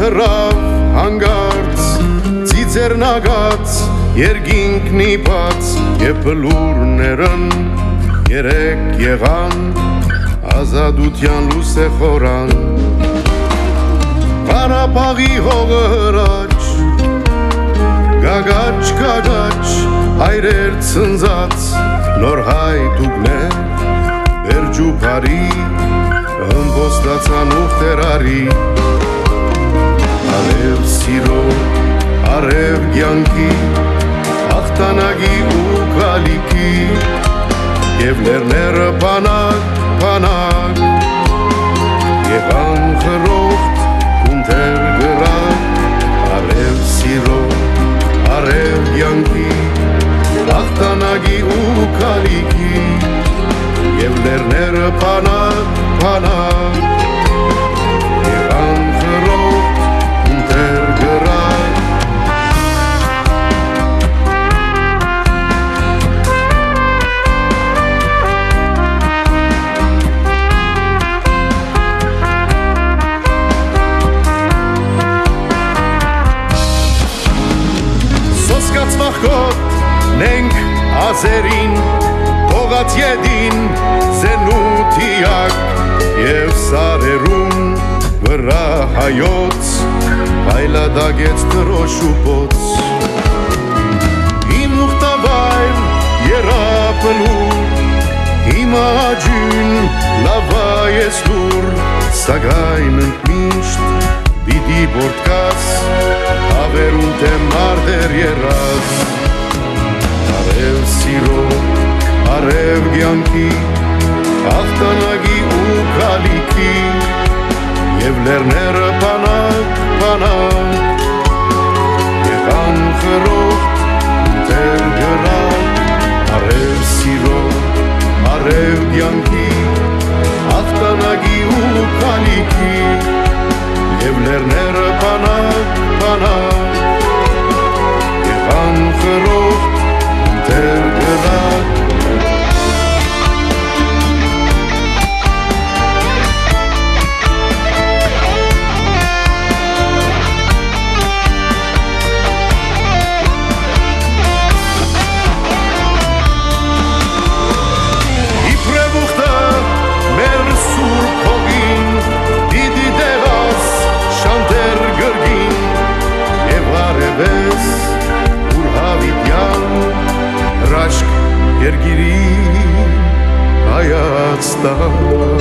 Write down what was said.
թռավ հանգարց ծիծեռնագած երկինքն իբաց եւ բլուրներն երեք եղան ազատության լույսը խորան Ղարաբաղի հողը հրաչ գագաչ գագաչ հայրեր ցնծած նոր հայդուկներ Բերջուփարի հմբոստացան ուխտերարի Արև սիրո արև կյանքի հաղթանակի ու գալիքի Եվ լեռները բանակ բանակ Եղան խրոխտ կունթեր գրակ Արև սիրո արև կյանքի հաղթանակի ու գալիքի Եվ լեռները բանակ բանակ Եղան խրոխտ կունթեր գրակ Նենք ազերին, հողած ետին, զենութիակ և սարերում վրա հայոց, հայլադագեց տրոշուպոց Իմ ուղտավայր երապլուր, հիմա աջյուն լավա ես լուր, սագայն ընկմիշտ բիդի բորդկաս, հավերուն թե մարդեր երաս Արև սիրո, արև կյանքի, հաղթանակի ու գալիքի Եվ լեռները բանակ, բանակ Եղան խրոխտ, տեր գրակ Արև սիրո, արև կյանքի, հաղթանակի ու գալիքի Եվ լեռները բանակ, բանակ Եղան խրոխտ Ter gerak Իպրևուխտը մեր սուրբ հողին դիդի դեղաս շանտեր գրգին Եվ արևես ուր հավիտյան Ռաշկ երգիրի հայացտան